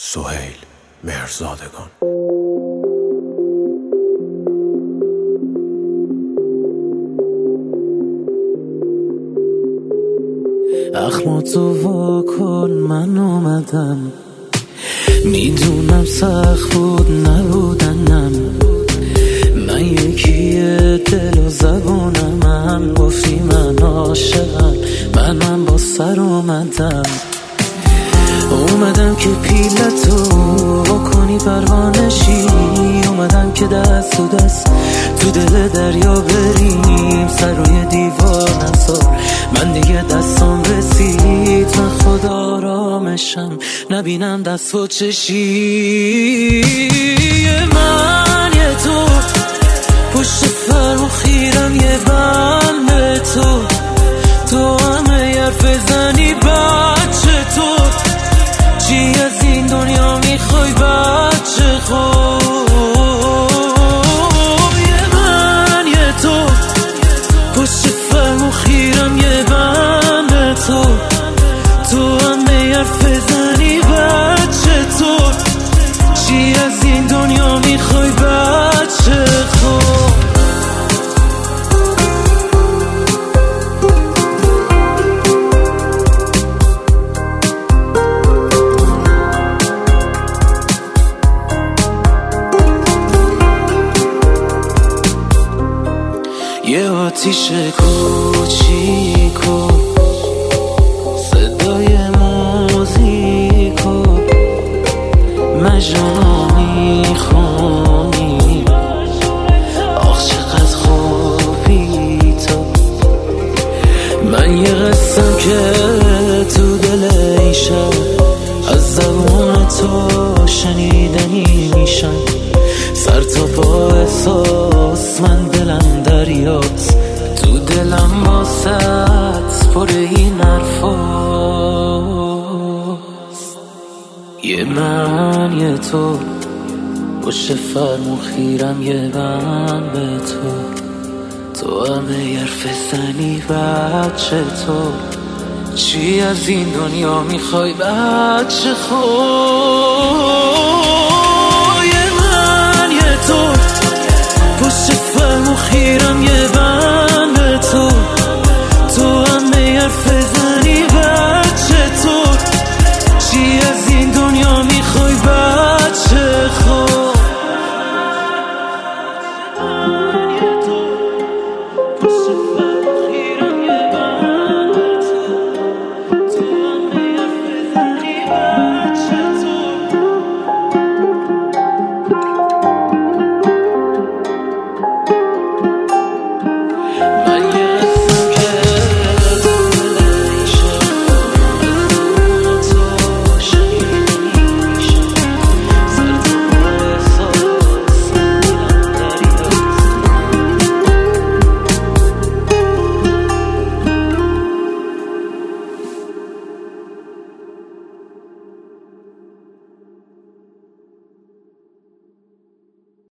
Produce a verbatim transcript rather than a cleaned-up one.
سهیل مهرزادگان. اخماتو وا کن، من اومدم. میدونم سخت بود نبودنم، من یکیه دل و زبونم. هم گفتی من عاشقم، من من با سر اومدم. اومدم که پیلتو بکنی پروانشی، اومدم که دست تو دست تو دل دریا بریم. سر روی دیوار نذار، من دیگه دستام رسید. من خدا آرامشم، نبینم دست و چشی. من یه تو پشت فرم و خیرم، یه بم به تو. تو همه حرف زنی بچه تو، چی از این دنیا میخوای بچه خوب؟ یه من یه تو پشت فرم و خیرم، یه بم به تو. تو همه حرف زنی بچه تو، چی از این دنیا میخوای بچه خوب؟ یه آتیش کوچیکو، صدای موزیکو، مجنونو میخونی. آخ چقدر خوبی تو. من یه قصم که تو دل این شب از زبون تو شنیدنی میشن. سر تا پا احساس، من دلم دریاست. تو دلم واسط پر این حرفاست. یه من یه تو پشت فرم و خیرم، یه من به تو. تو همه حرف زنی بچه تو، چی از این دنیا میخوای بچه خوب؟ تو پشت فرم و خیرم، یه